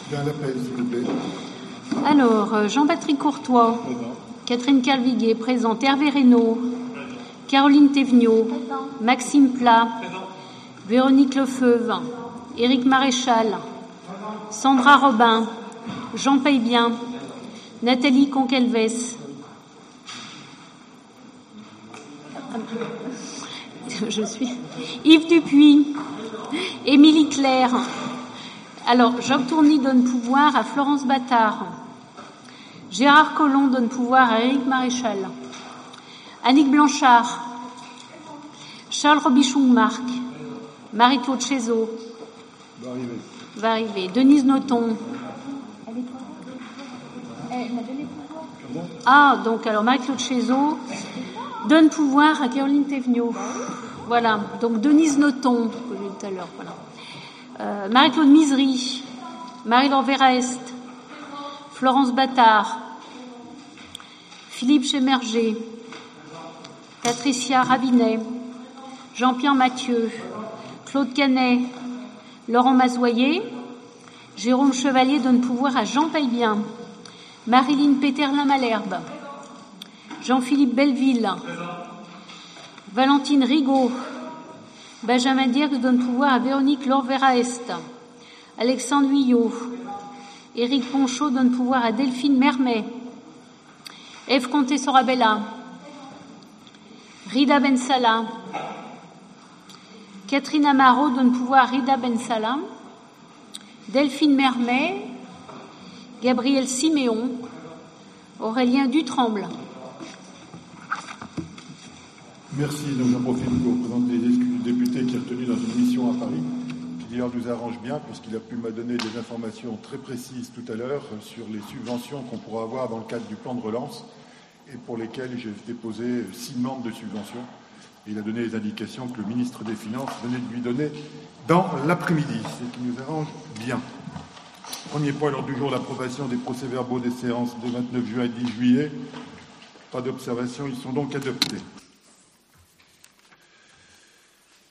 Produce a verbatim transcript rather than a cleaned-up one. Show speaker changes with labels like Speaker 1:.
Speaker 1: Bien l'appel, s'il vous plaît.
Speaker 2: Alors, Jean-Patrick Courtois, présent. Catherine Calviguet, présente. Hervé Reynaud, Caroline Thévenot, présent. Maxime Plat, présent. Véronique Lefeuve, Éric Maréchal, présent. Sandra Robin, Jean Paye-Bien, Nathalie Conquelves, je suis Yves Dupuis, Émilie Claire. Alors, Jacques Tourny donne pouvoir à Florence Battard. Gérard Collomb donne pouvoir à Éric Maréchal. Annick Blanchard. Charles Robichon-Marc. Marie-Claude Chézot.
Speaker 1: Va arriver.
Speaker 2: Va arriver. Denise Nothomb. Ah, donc, alors, Marie-Claude Chézot donne pouvoir à Caroline Thévenot. Voilà. Donc, Denise Nothomb, que j'ai dit tout à l'heure, voilà. Euh, Marie-Claude Misery, Marie-Laure Verhaest, Florence Battard, Philippe Chemerger, Patricia Ravinet, Jean-Pierre Mathieu, Claude Canet, Laurent Mazoyer. Jérôme Chevalier donne pouvoir à Jean Paye-Bien, Marilyn Péterlin-Malherbe, Jean-Philippe Belleville, Valentine Rigaud, Benjamin Diergue donne pouvoir à Véronique Laure Verhaest, Alexandre Huyot, Éric Ponchot donne pouvoir à Delphine Mermet, Ève Comté-Sorabella, Rida Ben Salah, Catherine Amaro donne pouvoir à Rida Ben Salah, Delphine Mermet, Gabriel Siméon, Aurélien Dutremble.
Speaker 1: Merci. Donc j'en profite pour présenter les excuses du député qui est retenu dans une mission à Paris, qui d'ailleurs nous arrange bien puisqu'il a pu me donner des informations très précises tout à l'heure sur les subventions qu'on pourra avoir dans le cadre du plan de relance et pour lesquelles j'ai déposé six demandes de subventions. Et il a donné les indications que le ministre des Finances venait de lui donner dans l'après-midi, ce qui nous arrange bien. Premier point, lors du jour, l'approbation des procès-verbaux des séances de vingt-neuf juin et dix juillet. Pas d'observation, ils sont donc adoptés.